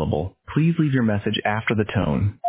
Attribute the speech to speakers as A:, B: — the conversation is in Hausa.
A: available. Please leave your message after the tone.